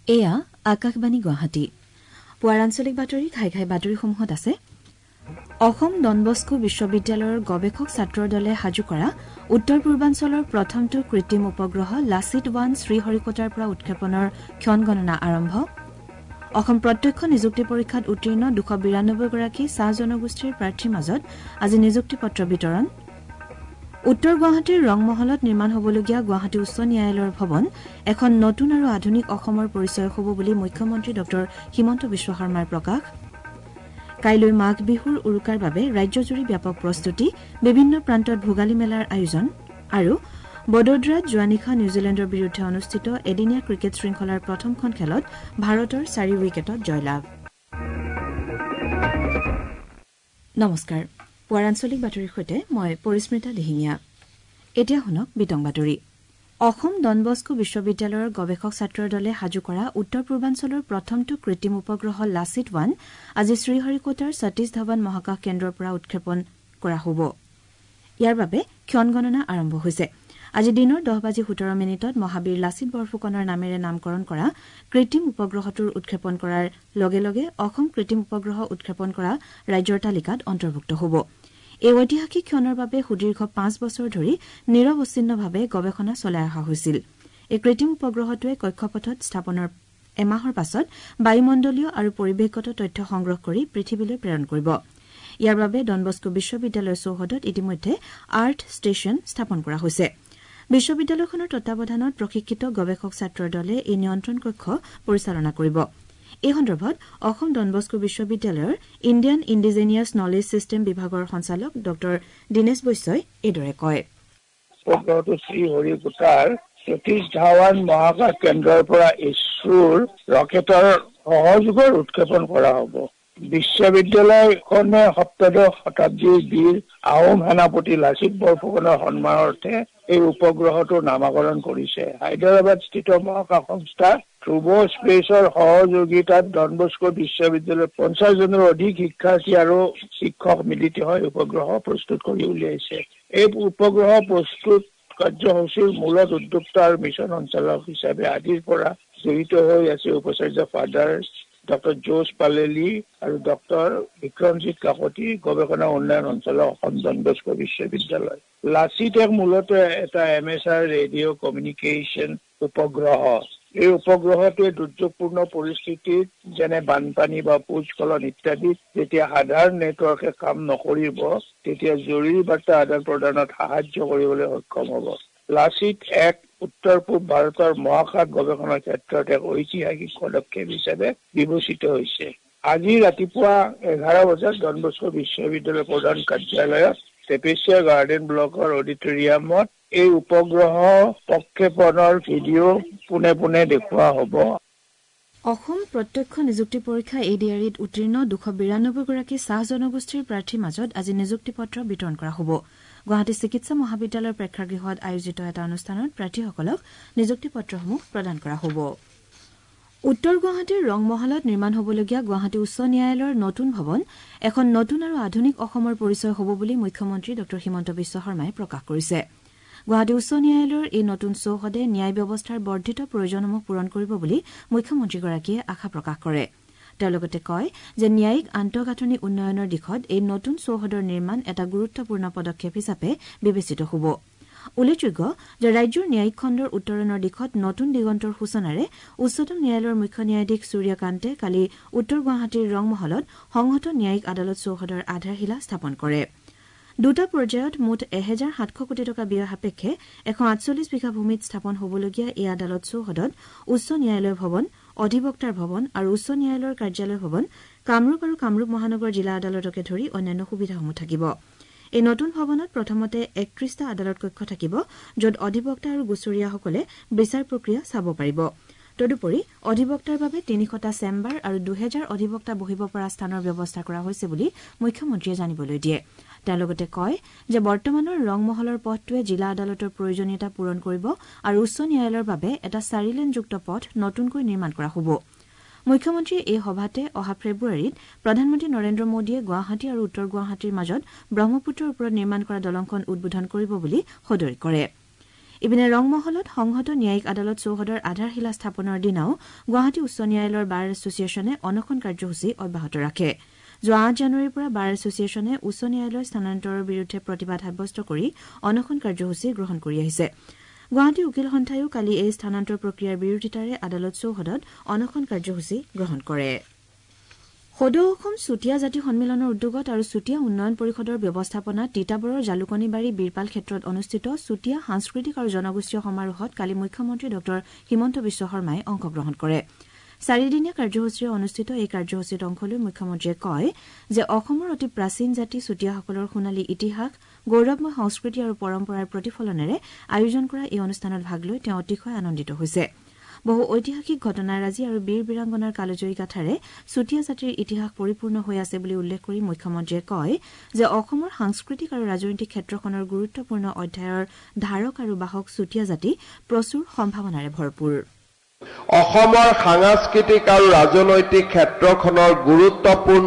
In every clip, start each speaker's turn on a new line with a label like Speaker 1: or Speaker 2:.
Speaker 1: এয়া আকাশবাণী গুৱাহাটী পুৱাৰ আঞ্চলিক বাতৰি ঘাই ঘাই বাতৰিসমূহত আছে অসম ডন বস্কো বিশ্ববিদ্যালয়ৰ গৱেষক ছাত্ৰৰ দলে সাজু কৰা উত্তৰ পূৰ্বাঞ্চলৰ প্ৰথমটো কৃত্ৰিম উপগ্ৰহ লাচিত-1 শ্ৰীহৰিকোটাৰ পৰা উৎক্ষেপণৰ ক্ষণ গণনা আৰম্ভ অসম প্ৰত্যক্ষ নিযুক্তি পৰীক্ষাত উত্তীৰ্ণ 292 গৰাকী চাহ জনগোষ্ঠীৰ প্ৰাৰ্থীৰ মাজত আজি নিযুক্তি পত্ৰ বিতৰণ উত্তৰ গুৱাহাটীৰ ৰংমহলত নিৰ্মাণ হবলগীয়া গুৱাহাটী উচ্চ ন্যায়ালয়ৰ ভৱন এখন নতুন আৰু আধুনিক অসমৰ পৰিচয় হ'ব বুলি মুখ্যমন্ত্ৰী ডক্টৰ হিমন্ত বিশ্ব শৰ্মাৰ প্ৰকাশ কাইলৈ মাঘ বিহুৰ উৰুকাৰ বাবে ৰাজ্যজুৰি ব্যাপক প্ৰস্তুতি বিভিন্ন প্ৰান্তত ভোগালী মেলাৰ আয়োজন আৰু বডোদৰাত যোৱা নিশা নিউজিলেণ্ডৰ বিৰুদ্ধে অনুষ্ঠিত এদিনীয়া ক্ৰিকেট শৃংখলাৰ প্ৰথমখন খেলত ভাৰতৰ 4 উইকেটত জয়লাভ নমস্কাৰ পুৱাৰ আঞ্চলিক বাতৰিৰ সৈতে মই পৰিস্মিতা দিহিঙীয়া এতিয়া শুনক বিতং বাতৰি অসম ডন বস্কো বিশ্ববিদ্যালয়ৰ গৱেষক ছাত্ৰৰ দলে সাজু কৰা উত্তৰ পূৰ্বাঞ্চলৰ প্ৰথমটো কৃত্ৰিম উপগ্ৰহ লাচিত-1 আজি শ্ৰীহৰিকোটাৰ সতীশ ধাৱন মহাকাশ কেন্দ্ৰৰ পৰা উৎক্ষেপণ কৰা হ'ব ইয়াৰ বাবে ক্ষণ গণনা আৰম্ভ হৈছে আজি দিনৰ 10:17 মহাবীৰ লাচিত বৰফুকনৰ নামেৰে নামকৰণ কৰা কৃত্ৰিম উপগ্ৰহটোৰ উৎক্ষেপণ কৰাৰ লগে লগে অসম কৃত্ৰিম উপগ্ৰহ উৎক্ষেপণ কৰা ৰাজ্যৰ তালিকাত অন্তৰ্ভুক্ত হ'ব এই ঐতিহাসিক ক্ষণৰ বাবে সুদীৰ্ঘ 5 বছৰ ধৰি নিৰৱচ্ছিন্নভাৱে গৱেষণা চলাই অহা হৈছিল এই কৃত্ৰিম উপগ্ৰহটোৱে কক্ষপথত স্থাপনৰ এমাহৰ পাছত বায়ুমণ্ডলীয় আৰু পৰিৱেশগত তথ্য সংগ্ৰহ কৰি পৃথিৱীলৈ প্ৰেৰণ কৰিব ইয়াৰ বাবে ডন বস্কো বিশ্ববিদ্যালয়ৰ চৌহদত ইতিমধ্যে আৰ্থ ষ্টেচন স্থাপন কৰা হৈছে বিশ্ববিদ্যালয়খনৰ তত্বাৱধানত প্ৰশিক্ষিত গৱেষক ছাত্ৰৰ দলে এই নিয়ন্ত্ৰণ কক্ষ পৰিচালনা কৰিব এই সন্দৰ্ভত অসম ডন বস্কো বিশ্ববিদ্যালয়ৰ ইণ্ডিয়ান ইণ্ডিজেনিয়াছ নলেজ ছিষ্টেম বিভাগৰ সঞ্চালক ডক্টৰ দীনেশ বৈশ্যই এইদৰে কয়
Speaker 2: উপগ্ৰহটো শ্ৰীহৰিকোটাৰ সতীশ ধাৱান মহাকাশ কেন্দ্ৰৰ পৰা ইছৰোৰ ৰকেটৰ সহযোগত উৎক্ষেপণ কৰা হ'ব বিশ্ববিদ্যালয়খনে সপ্তদশ শতাব্দীৰ বীৰ আহোম সেনাপতি লাচিত বৰফুকনৰ সন্মানাৰ্থে এই উপগ্ৰহটোৰ নামাকৰণ কৰিছে হায়দৰাবাদস্থিত মহাকাশ সংস্থা ধ্ৰুৱ স্পেচৰ সহযোগিতাত ডন বস্কো বিশ্ববিদ্যালয়ৰ 50 জনৰ অধিক শিক্ষাৰ্থী আৰু শিক্ষক মিলিত হৈ উপগ্ৰহ প্ৰস্তুত কৰি উলিয়াইছে এই উপগ্ৰহ প্ৰস্তুত কাৰ্যসূচীৰ মূলত উদ্যোক্তা আৰু মিছন সঞ্চালক হিচাপে আদিৰ পৰা জড়িত হৈ আছে উপাচাৰ্য ফাদাৰ ডক্টৰ জোছ পালেলি আৰু ডক্টৰ বিক্ৰমজিৎ কাকতি গৱেষণা উন্নয়ন অঞ্চলৰ অসম ডন বস্কো বিশ্ববিদ্যালয় লাচিত এক মূলতঃ এটা MSR ৰেডিঅ' কমিউনিকেশ্যন উপগ্ৰহ এই উপগ্ৰহটোৱে দুৰ্যোগপূৰ্ণ পৰিস্থিতিত যেনে বানপানী বা ভূস্খলন ইত্যাদিত যেতিয়া সাধাৰণ নেটৱৰ্কে কাম নকৰিব তেতিয়া জৰুৰী বাৰ্তা আদান প্ৰদানত সাহায্য কৰিবলৈ সক্ষম হ'ব লাচিত এক উত্তৰ পূব ভাৰতৰ মহাকাশ গৱেষণাৰ ক্ষেত্ৰত এক ঐতিহাসিক পদক্ষেপ হিচাপে বিবেচিত হৈছে আজি ৰাতিপুৱা 11 বজাত ডন বস্কো বিশ্ববিদ্যালয়ৰ প্ৰধান কাৰ্যালয়ত টেপেচিয়া গাৰ্ডেন ব্লকৰ অডিটৰিয়ামত এই উপগ্ৰহ প্ৰক্ষেপণৰ ভিডিঅ' পুনে পুনে দেখুওৱা হ'ব
Speaker 1: অসম প্ৰত্যক্ষ নিযুক্তি পৰীক্ষা ADREত উত্তীৰ্ণ 292 গৰাকী চাহ জনগোষ্ঠীৰ প্ৰাৰ্থীৰ মাজত আজি নিযুক্তি পত্ৰ বিতৰণ কৰা হ'ব গুৱাহাটী চিকিৎসা মহাবিদ্যালয়ৰ প্ৰেক্ষাগৃহত আয়োজিত এটা অনুষ্ঠানত প্ৰাৰ্থীসকলক নিযুক্তি পত্ৰসমূহ প্ৰদান কৰা হ'ব উত্তৰ গুৱাহাটীৰ ৰংমহলত নিৰ্মাণ হবলগীয়া গুৱাহাটী উচ্চ ন্যায়ালয়ৰ নতুন ভৱন এখন নতুন আৰু আধুনিক অসমৰ পৰিচয় হ'ব বুলি মুখ্যমন্ত্ৰী ডক্টৰ হিমন্ত বিশ্ব শৰ্মাই প্ৰকাশ কৰিছে গুৱাহাটী উচ্চ ন্যায়ালয়ৰ এই নতুন চৌহদে ন্যায় ব্যৱস্থাৰ বৰ্ধিত প্ৰয়োজনসমূহ পূৰণ কৰিব বুলি মুখ্যমন্ত্ৰীগৰাকীয়ে আশা প্ৰকাশ কৰে তেওঁ লগতে কয় যে ন্যায়িক আন্তঃগাঁথনি উন্নয়নৰ দিশত এই নতুন চৌহদৰ নিৰ্মাণ এটা গুৰুত্বপূৰ্ণ পদক্ষেপ হিচাপে বিবেচিত হ'ব উল্লেখযোগ্য যে ৰাজ্যৰ ন্যায়িক খণ্ডৰ উত্তৰণৰ দিশত নতুন দিগন্তৰ সূচনাৰে উচ্চতম ন্যায়ালয়ৰ মুখ্য ন্যায়াধীশ সূৰ্যকান্তে কালি উত্তৰ গুৱাহাটীৰ ৰংমহলত সংহত ন্যায়িক আদালত চৌহদৰ আধাৰশিলা স্থাপন কৰে দুটা পৰ্যায়ত মুঠ 1700 কোটি টকা ব্যয় সাপেক্ষে 148 বিঘা ভূমিত স্থাপন হ'বলগীয়া এই আদালত চৌহদত উচ্চ ন্যায়ালয় ভৱন অধিবক্তাৰ ভৱন আৰু উচ্চ ন্যায়ালয়ৰ কাৰ্যালয় ভৱন কামৰূপ আৰু কামৰূপ মহানগৰ জিলা আদালতকে ধৰি অন্যান্য সুবিধাসমূহ থাকিব এই নতুন ভৱনত প্ৰথমতে 31টা আদালত কক্ষ থাকিব য'ত অধিবক্তা আৰু গুচৰীয়াসকলে বিচাৰ প্ৰক্ৰিয়া চাব পাৰিব তদুপৰি অধিবক্তাৰ বাবে 300টা চেম্বাৰ আৰু 2000 অধিবক্তা বহিব পৰা স্থানৰ ব্যৱস্থা কৰা হৈছে বুলি মুখ্যমন্ত্ৰীয়ে জানিবলৈ দিয়ে তেওঁ লগতে কয় যে বৰ্তমানৰ ৰংমহলৰ পথটোৱে জিলা আদালতৰ প্ৰয়োজনীয়তা পূৰণ কৰিব আৰু উচ্চ ন্যায়ালয়ৰ বাবে এটা 4-লেনযুক্ত পথ নতুনকৈ নিৰ্মাণ কৰা হ'ব মুখ্যমন্ত্ৰীয়ে এই সভাতে অহা ফেব্ৰুৱাৰীত প্ৰধানমন্ত্ৰী নৰেন্দ্ৰ মোদীয়ে গুৱাহাটী আৰু উত্তৰ গুৱাহাটীৰ মাজত ব্ৰহ্মপুত্ৰৰ ওপৰত নিৰ্মাণ কৰা দলংখন উদ্বোধন কৰিব বুলি সদৰি কৰে ইপিনে ৰংমহলত সংহত ন্যায়িক আদালত চৌহদৰ আধাৰশিলা স্থাপনৰ দিনাও গুৱাহাটী উচ্চ ন্যায়ালয়ৰ বাৰ এছচিয়েশ্যনে অনশন কাৰ্যসূচী অব্যাহত ৰাখে যোৱা 8 জানুৱাৰীৰ পৰা বাৰ এছচিয়েশ্যনে উচ্চ ন্যায়ালয়ৰ স্থানান্তৰৰ বিৰুদ্ধে প্ৰতিবাদ সাব্যস্ত কৰি অনশন কাৰ্যসূচী গ্ৰহণ কৰি আহিছে গুৱাহাটী উকিল সন্থায়ো কালি এই স্থানান্তৰ প্ৰক্ৰিয়াৰ বিৰোধিতাৰে আদালত চৌহদত অনশন কাৰ্যসূচী গ্ৰহণ কৰে সদৌ অসম চুতীয়া জাতি সন্মিলনৰ উদ্যোগত আৰু চুতীয়া উন্নয়ন পৰিষদৰ ব্যৱস্থাপনাত তিতাবৰৰ জালুকনীবাৰী বীৰপাল ক্ষেত্ৰত অনুষ্ঠিত চুতীয়া সাংস্কৃতিক আৰু জনগোষ্ঠীয় সমাৰোহত কালি মুখ্যমন্ত্ৰী ডঃ হিমন্ত বিশ্ব শৰ্মাই অংশগ্ৰহণ কৰে 4দিনীয়া কাৰ্যসূচীৰে অনুষ্ঠিত এই কাৰ্যসূচীত অংশ লৈ মুখ্যমন্ত্ৰীয়ে কয় যে অসমৰ অতি প্ৰাচীন জাতি চুতীয়াসকলৰ সোণালী ইতিহাস গৌৰৱময় সংস্কৃতি আৰু পৰম্পৰাৰ প্ৰতিফলনেৰে আয়োজন কৰা এই অনুষ্ঠানত ভাগ লৈ তেওঁ অতিশয় আনন্দিত হৈছে বহু ঐতিহাসিক ঘটনাৰাজি আৰু বীৰ বীৰাংগনাৰ কালজয়ী গাথাৰে চুতীয়া জাতিৰ ইতিহাস পৰিপূৰ্ণ হৈ আছে বুলি উল্লেখ কৰি মুখ্যমন্ত্ৰীয়ে কয় যে অসমৰ সাংস্কৃতিক আৰু ৰাজনৈতিক ক্ষেত্ৰখনৰ গুৰুত্বপূৰ্ণ অধ্যায়ৰ ধাৰক আৰু বাহক চুতীয়া জাতি প্ৰচুৰ সম্ভাৱনাৰে ভৰপূৰ
Speaker 3: অসমৰ সাংস্কৃতিক আৰু ৰাজনৈতিক ক্ষেত্ৰখনৰ গুৰুত্বপূৰ্ণ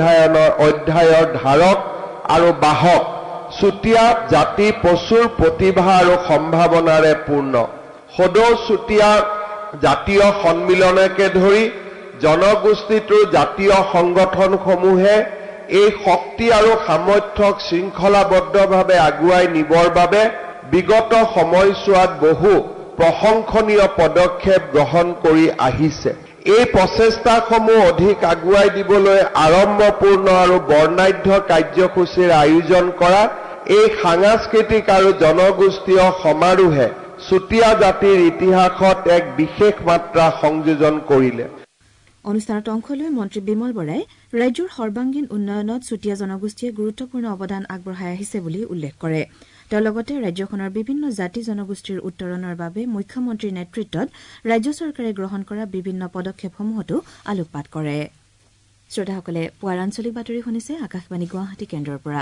Speaker 3: অধ্যায়ৰ ধাৰক আৰু বাহক চুতীয়া জাতি প্ৰচুৰ প্ৰতিভা আৰু সম্ভাৱনাৰে পূৰ্ণ সদৌ চুতীয়া জাতীয় সন্মিলনকে ধৰি জনগোষ্ঠীটোৰ জাতীয় সংগঠনসমূহে এই শক্তি আৰু সামৰ্থ্যক শৃংখলাবদ্ধভাৱে আগুৱাই নিবৰ বাবে বিগত সময়ছোৱাত বহু প্ৰশংসনীয় পদক্ষেপ গ্ৰহণ কৰি আহিছে এই প্ৰচেষ্টাসমূহ অধিক আগুৱাই দিবলৈ আৰম্ভপূৰ্ণ আৰু বৰ্ণাঢ্য কাৰ্যসূচীৰ আয়োজন কৰা এই সাংস্কৃতিক আৰু জনগোষ্ঠীয় সমাৰোহে চুতীয়া জাতিৰ ইতিহাসত এক বিশেষ মাত্ৰা সংযোজন কৰিলে
Speaker 1: অনুষ্ঠানত অংশ লৈ মন্ত্ৰী বিমল বৰাই ৰাজ্যৰ সৰ্বাংগীন উন্নয়নত চুতীয়া জনগোষ্ঠীয়ে গুৰুত্বপূৰ্ণ অৱদান আগবঢ়াই আহিছে বুলি উল্লেখ কৰে তেওঁ লগতে ৰাজ্যখনৰ বিভিন্ন জাতি জনগোষ্ঠীৰ উত্তৰণৰ বাবে মুখ্যমন্ত্ৰীৰ নেতৃত্বত ৰাজ্য চৰকাৰে গ্ৰহণ কৰা বিভিন্ন পদক্ষেপসমূহতো আলোকপাত কৰে শ্ৰোতাসকলে পুৱাৰ আঞ্চলিক বাতৰি শুনিছে আকাশবাণী গুৱাহাটী কেন্দ্ৰৰ পৰা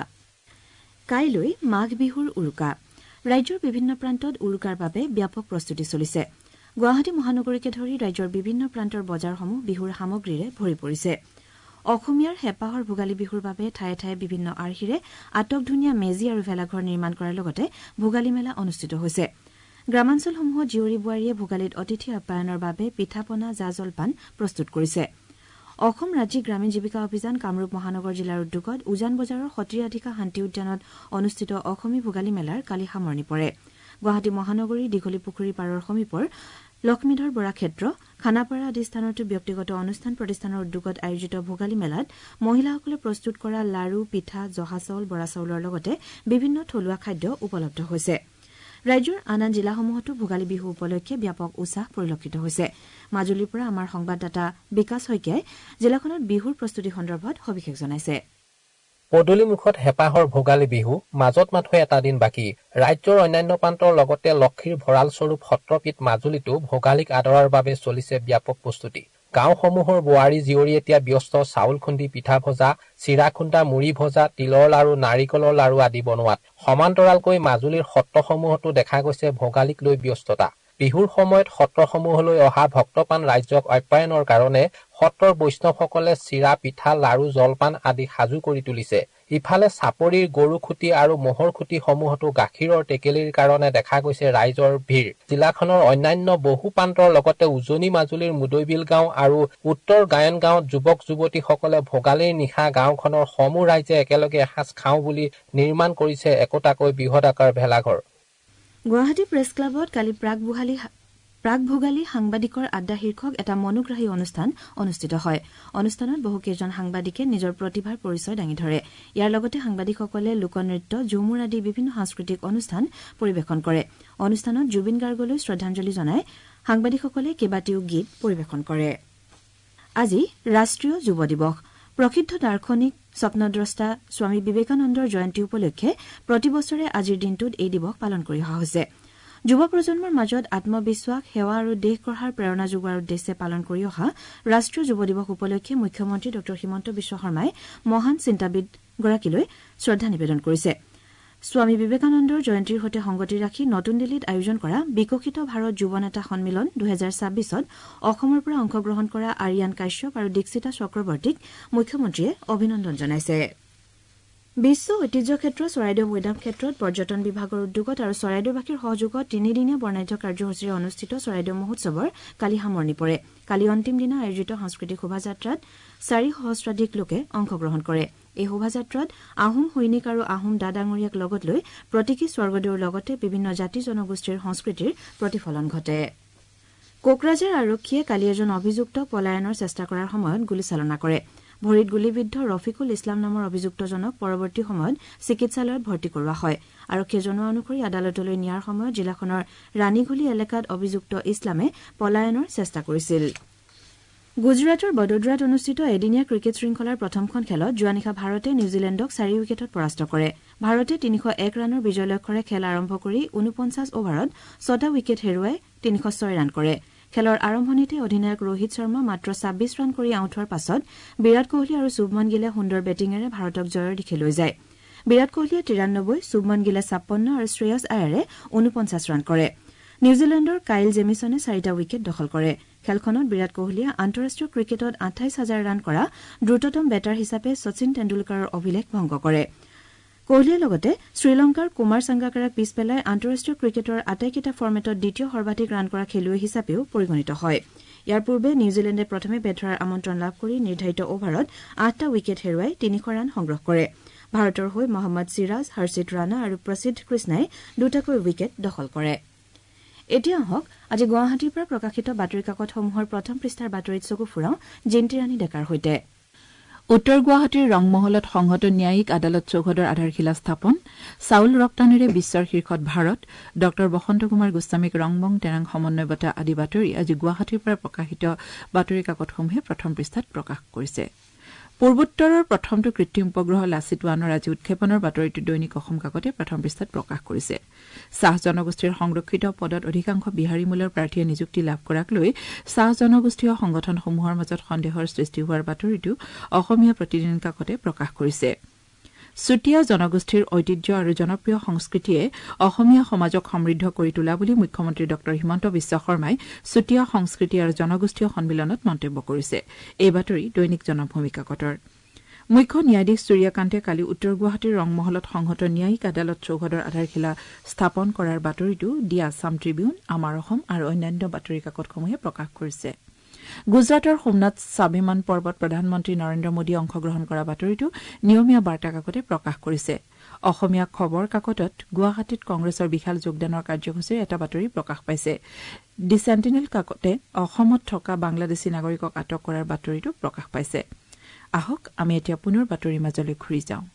Speaker 1: কাইলৈ মাঘ বিহুৰ উৰুকা ৰাজ্যৰ বিভিন্ন প্ৰান্তত উৰুকাৰ বাবে ব্যাপক প্ৰস্তুতি চলিছে গুৱাহাটী মহানগৰীকে ধৰি ৰাজ্যৰ বিভিন্ন প্ৰান্তৰ বজাৰসমূহ বিহুৰ সামগ্ৰীৰে ভৰি পৰিছে অসমীয়াৰ হেঁপাহৰ ভোগালী বিহুৰ বাবে ঠায়ে ঠায়ে বিভিন্ন আৰ্হিৰে আটকধুনীয়া মেজি আৰু ভেলাঘৰ নিৰ্মাণ কৰাৰ লগতে ভোগালী মেলা অনুষ্ঠিত হৈছে গ্ৰামাঞ্চলসমূহত জীয়ৰী বোৱাৰীয়ে ভোগালীত অতিথি আপ্যায়নৰ বাবে পিঠাপনা জা জলপান প্ৰস্তুত কৰিছে অসম ৰাজ্যিক গ্ৰামীণ জীৱিকা অভিযান কামৰূপ মহানগৰ জিলাৰ উদ্যোগত উজান বজাৰৰ সত্ৰীয়াধিকা শান্তি উদ্যানত অনুষ্ঠিত অসমী ভোগালী মেলাৰ কালি সামৰণি পৰে গুৱাহাটী মহানগৰীৰ দীঘলী পুখুৰী পাৰৰ সমীপৰ লক্ষ্মীধৰ বৰা ক্ষেত্ৰ খানাপাৰা আদি স্থানতো ব্যক্তিগত অনুষ্ঠান প্ৰতিষ্ঠানৰ উদ্যোগত আয়োজিত ভোগালী মেলাত মহিলাসকলে প্ৰস্তুত কৰা লাৰু পিঠা জহা চাউল বৰা চাউলৰ লগতে বিভিন্ন থলুৱা খাদ্য উপলব্ধ হৈছে ৰাজ্যৰ আন আন জিলাসমূহতো ভোগালী বিহু উপলক্ষে ব্যাপক উৎসাহ পৰিলক্ষিত হৈছে মাজুলীৰ পৰা আমাৰ সংবাদদাতা বিকাশ শইকীয়াই জিলাখনত বিহুৰ প্ৰস্তুতি সন্দৰ্ভত সবিশেষ জনাইছে
Speaker 4: পদূলিমুখত হেঁপাহৰ ভোগালী বিহু মাজত মাথো এটা দিন বাকী ৰাজ্যৰ অন্যান্য প্ৰান্তৰ লগতে লক্ষীৰ ভঁৰাল স্বৰূপ সত্ৰপীঠ মাজুলীতো ভোগালীক আদৰাৰ বাবে চলিছে ব্যাপক প্ৰস্তুতি গাঁওসমূহৰ বোৱাৰী জীয়ৰী এতিয়া ব্যস্ত চাউল খুন্দি পিঠা ভজা চিৰা খুন্দা মুড়ি ভজা তিলৰ লাৰু নাৰিকলৰ লাৰু আদি বনোৱাত সমান্তৰালকৈ মাজুলীৰ সত্ৰসমূহতো দেখা গৈছে ভোগালীক লৈ ব্যস্ততা বিহুৰ সময়ত সত্ৰসমূহলৈ অহা ভক্তপান ৰাইজক আপ্যায়নৰ কাৰণে সত্ৰৰ বৈষ্ণৱসকলে চিৰা পিঠা লাৰু জলপান আদি সাজু কৰি তুলিছে ইফালে চাপৰিৰ গৰু খুঁটি আৰু মহৰ খুঁটিসমূহতো গাখীৰৰ টেকেলিৰ কাৰণে দেখা গৈছে ৰাইজৰ ভিৰ জিলাখনৰ অন্যান্য বহু প্ৰান্তৰ লগতে উজনি মাজুলীৰ মুদৈবিল গাঁও আৰু উত্তৰ গায়ন গাঁৱত যুৱক যুৱতীসকলে ভোগালীৰ নিশা গাঁওখনৰ সমূহ ৰাইজে একেলগে এসাঁজ খাওঁ বুলি নিৰ্মাণ কৰিছে একোটাকৈ বৃহদাকাৰ ভেলাঘৰ
Speaker 1: গুৱাহাটী প্ৰেছ ক্লাবত কালি প্ৰাক ভোগালী সাংবাদিকৰ আড্ডা শীৰ্ষক এটা মনোগ্ৰাহী অনুষ্ঠান অনুষ্ঠিত হয় অনুষ্ঠানত বহুকেইজন সাংবাদিকে নিজৰ প্ৰতিভাৰ পৰিচয় দাঙি ধৰে ইয়াৰ লগতে সাংবাদিকসকলে লোকনৃত্য ঝুমুৰ আদি বিভিন্ন সাংস্কৃতিক অনুষ্ঠান পৰিৱেশন কৰে অনুষ্ঠানত জুবিন গাৰ্গলৈ শ্ৰদ্ধাঞ্জলি জনাই সাংবাদিকসকলে কেইবাটাও গীত পৰিৱেশন কৰে আজি ৰাষ্ট্ৰীয় যুৱ দিৱস প্ৰসিদ্ধ দাৰ্শনিক স্বপ্নদ্ৰষ্টা স্বামী বিবেকানন্দৰ জয়ন্তী উপলক্ষে প্ৰতিবছৰে আজিৰ দিনটোত এই দিৱস পালন কৰি অহা হৈছে যুৱ প্ৰজন্মৰ মাজত আত্মবিশ্বাস সেৱা আৰু দেশ গঢ়াৰ প্ৰেৰণা যোগোৱাৰ উদ্দেশ্যে পালন কৰি অহা ৰাষ্ট্ৰীয় যুৱ দিৱস উপলক্ষে মুখ্যমন্ত্ৰী ড হিমন্ত বিশ্ব শৰ্মাই মহান চিন্তাবিদগৰাকীলৈ শ্ৰদ্ধা নিবেদন কৰিছে স্বামী বিবেকানন্দৰ জয়ন্তীৰ সৈতে সংগতি ৰাখি নতুন দিল্লীত আয়োজন কৰা বিকশিত ভাৰত যুৱ নেতা সন্মিলন 2026ত অসমৰ পৰা অংশগ্ৰহণ কৰা আৰিয়ান কাশ্যপ আৰু দীক্ষিতা চক্ৰৱৰ্তীক মুখ্যমন্ত্ৰীয়ে অভিনন্দন জনাইছে বিশ্ব ঐতিহ্য ক্ষেত্ৰ চৰাইদেউ মৈদাম ক্ষেত্ৰত পৰ্যটন বিভাগৰ উদ্যোগত আৰু চৰাইদেউবাসীৰ সহযোগত 3 দিনীয়া বৰ্ণাঢ্য কাৰ্যসূচীৰে অনুষ্ঠিত চৰাইদেউ মহোৎসৱৰ কালি সামৰণি পৰে। কালি অন্তিম দিনা আয়োজিত সাংস্কৃতিক শোভাযাত্ৰাত 4 সহস্ৰাধিক লোকে অংশগ্ৰহণ কৰে। এই শোভাযাত্ৰাত আহোম সৈনিক আৰু আহোম দাদাঙৰীয়াক লগত লৈ প্ৰতীকী স্বৰ্গদেউৰ লগতে বিভিন্ন জাতি জনগোষ্ঠীৰ সংস্কৃতিৰ প্ৰতিফলন ঘটে। কোকৰাঝাৰ আৰক্ষীয়ে কালি এজন অভিযুক্তক পলায়নৰ চেষ্টা কৰাৰ সময়ত গুলীচালনা কৰে। ভৰিত গুলীবিদ্ধ ৰফিকুল ইছলাম নামৰ অভিযুক্তজনক পৰৱৰ্তী সময়ত চিকিৎসালয়ত ভৰ্তি কৰোৱা হয়। আৰক্ষীয়ে জনোৱা অনুসৰি আদালতলৈ নিয়াৰ সময়ত জিলাখনৰ ৰাণীঘুলি এলেকাত অভিযুক্ত ইছলামে পলায়নৰ চেষ্টা কৰিছিল। গুজৰাটৰ বডোদৰাত অনুষ্ঠিত এদিনীয়া ক্ৰিকেট শৃংখলাৰ প্ৰথমখন খেলত যোৱা নিশা ভাৰতে নিউজিলেণ্ডক 4 উইকেটত পৰাস্ত কৰে। ভাৰতে 301 ৰানৰ বিজয় লক্ষ্যৰে খেল আৰম্ভ কৰি 49 অভাৰত 6টা উইকেট হেৰুৱাই 306 ৰান কৰে। খেলৰ আৰম্ভণিতে অধিনায়ক ৰোহিত শৰ্মা মাত্ৰ 26 ৰান কৰি আউট হোৱাৰ পাছত বিৰাট কোহলি আৰু শুভমন গিলে সুন্দৰ বেটিঙেৰে ভাৰতক জয়ৰ দিশে লৈ যায়। বিৰাট কোহলিয়ে 93, শুভমন গিলে 56 আৰু শ্ৰেয়স আয়াৰে 49 ৰান কৰে। নিউজিলেণ্ডৰ কাইল জেমিছনে 4টা উইকেট দখল কৰে। খেলখনত বিৰাট কোহলিয়ে আন্তঃৰাষ্ট্ৰীয় ক্ৰিকেটত 28,000 ৰান কৰা দ্ৰুততম বেটাৰ হিচাপে শচীন তেণ্ডুলকাৰৰ অভিলেখ ভংগ কৰে। কোহলিয়ে লগতে শ্ৰীলংকাৰ কুমাৰ সাংগাকাৰাক পিছ পেলাই আন্তঃৰাষ্ট্ৰীয় ক্ৰিকেটৰ আটাইকেইটা ফৰ্মেটত দ্বিতীয় সৰ্বাধিক ৰান কৰা খেলুৱৈ হিচাপেও পৰিগণিত হয়। ইয়াৰ পূৰ্বে নিউজিলেণ্ডে প্ৰথমে বেট ধৰাৰ আমন্ত্ৰণ লাভ কৰি নিৰ্ধাৰিত অভাৰত 8টা উইকেট হেৰুৱাই 300 ৰান সংগ্ৰহ কৰে। ভাৰতৰ হৈ মহম্মদ চিৰাজ, হৰ্ষিত ৰাণা আৰু প্ৰসিদ্ধ কৃষ্ণাই 2টাকৈ উইকেট দখল কৰে। এতিয়া আহক আজি গুৱাহাটীৰ পৰা প্ৰকাশিত বাতৰি কাকতসমূহৰ প্ৰথম পৃষ্ঠাৰ বাতৰিত চকু ফুৰাওঁ জিন্তি ৰাণী ডেকাৰ সৈতে।
Speaker 5: উত্তৰ গুৱাহাটীৰ ৰংমহলত সংহত ন্যায়িক আদালত চৌহদৰ আধাৰশিলা স্থাপন, চাউল ৰপ্তানিৰে বিশ্বৰ শীৰ্ষত ভাৰত, ড বসন্ত কুমাৰ গোস্বামীক ৰংমং টেৰাং সমন্বয় বঁটা আদি বাতৰি আজি গুৱাহাটীৰ পৰা প্ৰকাশিত বাতৰি কাকতসমূহে প্ৰথম পৃষ্ঠাত প্ৰকাশ কৰিছে। পূৰ্বোত্তৰৰ প্ৰথমটো কৃত্ৰিম উপগ্ৰহ লাচিত-1ৰ আজি উৎক্ষেপনৰ বাতৰিটো দৈনিক অসম কাকতে প্ৰথম পৃষ্ঠাত প্ৰকাশ কৰিছে। চাহ জনগোষ্ঠীৰ সংৰক্ষিত পদত অধিকাংশ বিহাৰী মূলৰ প্ৰাৰ্থীয়ে নিযুক্তি লাভ কৰাক লৈ চাহ জনগোষ্ঠীয় সংগঠনসমূহৰ মাজত সন্দেহৰ সৃষ্টি হোৱাৰ বাতৰিটো অসমীয়া প্ৰতিদিন কাকতে প্ৰকাশ কৰিছে। চুতীয়া জনগোষ্ঠীৰ ঐতিহ্য আৰু জনপ্ৰিয় সংস্কৃতিয়ে অসমীয়া সমাজক সমৃদ্ধ কৰি তোলা বুলি মুখ্যমন্ত্ৰী ড হিমন্ত বিশ্ব শৰ্মাই চুতীয়া সংস্কৃতি আৰু জনগোষ্ঠীয় সন্মিলনত মন্তব্য কৰিছে। এই বাতৰি দৈনিক জনভূমি কাকতৰ। মুখ্য ন্যায়াধীশ সূৰ্যকান্তে কালি উত্তৰ গুৱাহাটীৰ ৰংমহলত সংহত ন্যায়িক আদালত চৌহদৰ আধাৰশিলা স্থাপন কৰাৰ বাতৰিটো দি আছাম ট্ৰিবিউন, আমাৰ অসম আৰু অন্যান্য বাতৰি কাকতসমূহে প্ৰকাশ কৰিছে। গুজৰাটৰ সোমনাথ স্বাভিমান পৰ্বত প্ৰধানমন্ত্ৰী নৰেন্দ্ৰ মোদীয়ে অংশগ্ৰহণ কৰা বাতৰিটো নিয়মীয়া বাৰ্তা কাকতে প্ৰকাশ কৰিছে। অসমীয়া খবৰ কাকতত গুৱাহাটীত কংগ্ৰেছৰ বিশাল যোগদানৰ কাৰ্যসূচীৰ এটা বাতৰি প্ৰকাশ পাইছে। দি চেণ্টিনেল কাকতে অসমত থকা বাংলাদেশী নাগৰিকক আটক কৰাৰ বাতৰিটো প্ৰকাশ পাইছে। আহক আমি এতিয়া পুনৰ বাতৰিৰ মাজলৈ ঘূৰি যাওঁ।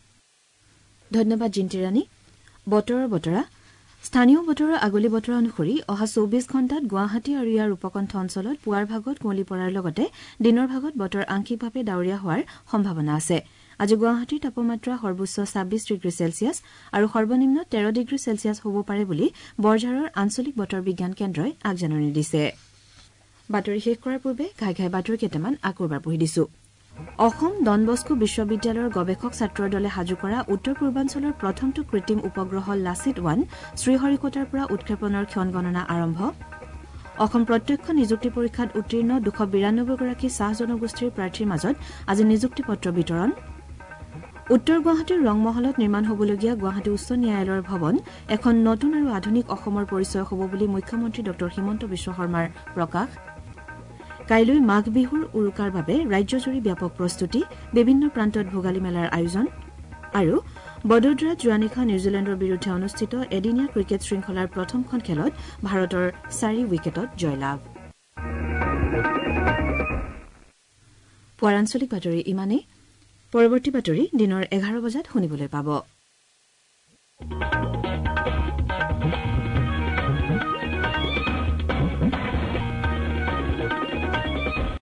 Speaker 1: ধন্যবাদ জিন্তি ৰাণী। বতৰৰ বতৰা। স্থানীয় বতৰৰ আগলি বতৰা অনুসৰি অহা 24 ঘণ্টাত গুৱাহাটী আৰু ইয়াৰ উপকণ্ঠ অঞ্চলত পুৱাৰ ভাগত কুঁৱলী পৰাৰ লগতে দিনৰ ভাগত বতৰ আংশিকভাৱে ডাৱৰীয়া হোৱাৰ সম্ভাৱনা আছে। আজি গুৱাহাটীৰ তাপমাত্ৰা সৰ্বোচ্চ 26 ডিগ্ৰী চেলছিয়াছ আৰু সৰ্বনিম্ন 13 ডিগ্ৰী চেলছিয়াছ হ'ব পাৰে বুলি বৰঝাৰৰ আঞ্চলিক বতৰ বিজ্ঞান কেন্দ্ৰই আগজাননী দিছে। বাতৰি শেষ কৰাৰ পূৰ্বে ঘাই ঘাই বাতৰি কেইটামান আকৌ এবাৰ পঢ়ি দিছো। অসম ডন বস্কো বিশ্ববিদ্যালয়ৰ গৱেষক ছাত্ৰৰ দলে সাজু কৰা উত্তৰ পূৰ্বাঞ্চলৰ প্ৰথমটো কৃত্ৰিম উপগ্ৰহ লাচিত-1 শ্ৰীহৰিকোটাৰ পৰা উৎক্ষেপনৰ ক্ষণ গণনা আৰম্ভ। অসম প্ৰত্যক্ষ নিযুক্তি পৰীক্ষাত উত্তীৰ্ণ 292 গৰাকী চাহ জনগোষ্ঠীৰ প্ৰাৰ্থীৰ মাজত আজি নিযুক্তি পত্ৰ বিতৰণ। উত্তৰ গুৱাহাটীৰ ৰংমহলত নিৰ্মাণ হ'বলগীয়া গুৱাহাটী উচ্চ ন্যায়ালয়ৰ ভৱন এখন নতুন আৰু আধুনিক অসমৰ পৰিচয় হ'ব বুলি মুখ্যমন্ত্ৰী ড হিমন্ত বিশ্ব শৰ্মাৰ প্ৰকাশ। কাইলৈ মাঘ বিহুৰ উৰুকাৰ বাবে ৰাজ্যজুৰি ব্যাপক প্ৰস্তুতি, বিভিন্ন প্ৰান্তত ভোগালী মেলাৰ আয়োজন। আৰু বডোদৰাত যোৱা নিশা নিউজিলেণ্ডৰ বিৰুদ্ধে অনুষ্ঠিত এদিনীয়া ক্ৰিকেট শৃংখলাৰ প্ৰথমখন খেলত ভাৰতৰ 4 উইকেটত জয়লাভ। পুৱাৰ আঞ্চলিক বাতৰি ইমানেই। পৰৱৰ্তী বাতৰি দিনৰ 11 বজাত শুনিবলৈ পাব।